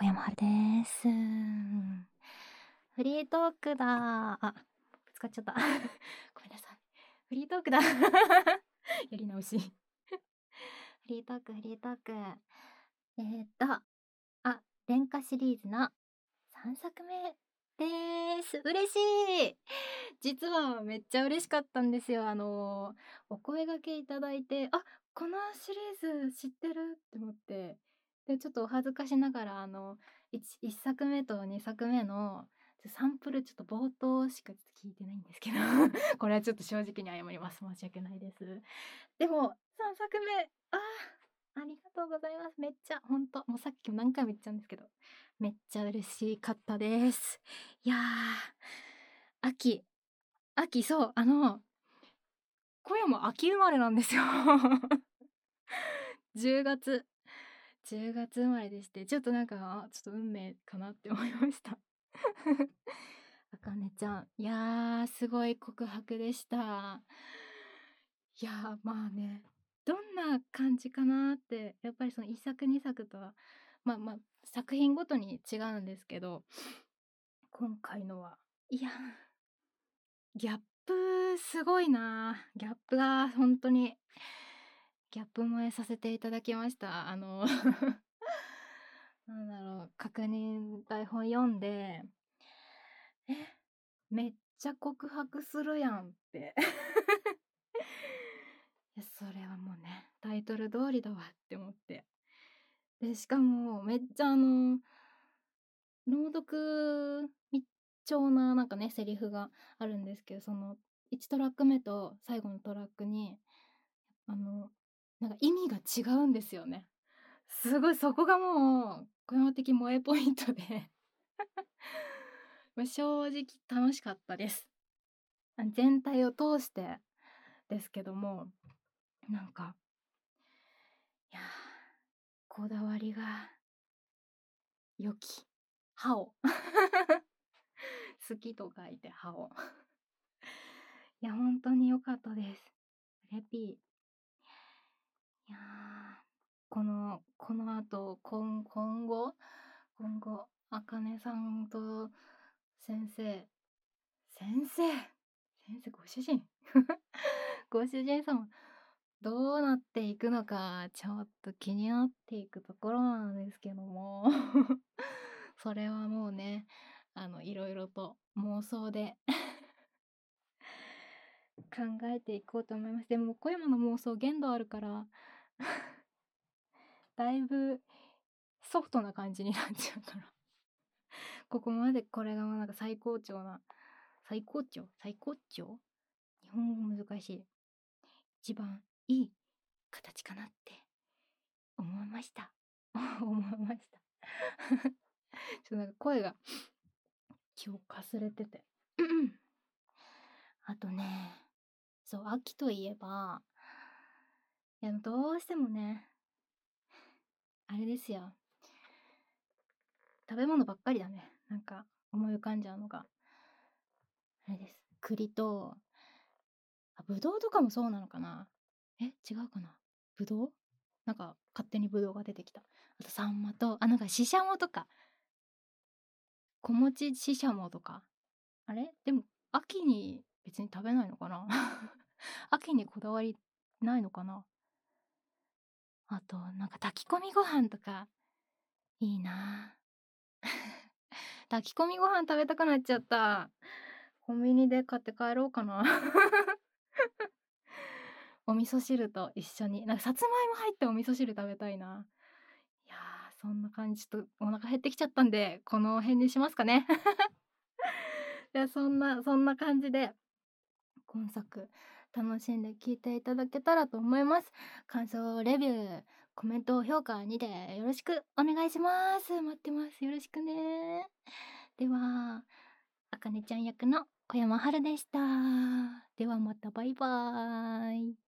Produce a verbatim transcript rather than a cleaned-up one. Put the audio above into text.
小山春です。フリートークだ。あ、ぶつかっちゃった。ごめんなさい。フリートークだ。やり直し。フリートーク、フリートーク。えー、っと、あ、連歌シリーズのさんさくめです。嬉しい。実はめっちゃ嬉しかったんですよ。あの、お声掛けいただいて、あ、このシリーズ知ってるって思って。で、ちょっとお恥ずかしながら、あの、いっさくめとにさくめのサンプルちょっと冒頭しかちょっと聞いてないんですけどこれはちょっと正直に謝ります。申し訳ないです。でも、さんさくめ、あー、ありがとうございます。めっちゃ、ほんと、もうさっきも何回も言っちゃうんですけど、めっちゃ嬉しかったです。いやー、秋、秋、そう、あの、小山秋生まれなんですよ。じゅうがつ。じゅうがつ生まれでして、ちょっとなんか、ちょっと運命かなって思いました。あかねちゃん、いやー、すごい告白でした。いやー、まあね、どんな感じかなって、やっぱりそのいっさくにさくとは、まあまあ、作品ごとに違うんですけど、今回のは、いやー、ギャップすごいな。ギャップが本当に、ギャップ萌えさせていただきました。あの、なんだろう、確認台本読んで、え、めっちゃ告白するやんっていや、それはもうね、タイトル通りだわって思って。で、しかも、めっちゃあの、朗読密調ななんかね、セリフがあるんですけど、その、いちトラック目と最後のトラックに、あの、なんか意味が違うんですよね。すごいそこがもう、小山的萌えポイントでま、正直楽しかったです。あ、全体を通してですけども、なんか、いや、こだわりが良き。歯を好きと書いて歯をいや、本当に良かったです。レピー。いやー、この、この後、今、今後、今後、あかねさんと先生、先生、先生、ご主人ご主人様、どうなっていくのか、ちょっと気になっていくところなんですけどもそれはもうね、あの、いろいろと妄想で考えていこうと思います。でも、小山の妄想限度あるからだいぶソフトな感じになっちゃうからここまでこれがなんか最高潮な、最高潮最高潮日本語難しい。一番いい形かなって思いました。思いました。ちょっとなんか声が気をかすれててあとね、そう、秋といえば、いや、どうしてもね、あれですよ。食べ物ばっかりだね。なんか、思い浮かんじゃうのが。あれです。栗と、あ、ぶどうとかもそうなのかな。え、違うかな。ぶどうなんか、勝手にぶどうが出てきた。あと、サンマと、あ、なんか、ししゃもとか。小餅ししゃもとか。あれでも、秋に別に食べないのかな秋にこだわりないのかな。あと、なんか炊き込みご飯とか、いいな炊き込みご飯食べたくなっちゃった。コンビニで買って帰ろうかなお味噌汁と一緒に。なんかさつまいも入ったお味噌汁食べたいな。いやー、そんな感じ。ちょっとお腹減ってきちゃったんで、この辺にしますかね。いや、そんな、そんな感じで、今作、楽しんで聞いていただけたらと思います。感想、レビュー、コメント、評価にてよろしくお願いします。待ってます。よろしくね。では、あかねちゃん役の小山春でした。ではまたバイバーイ。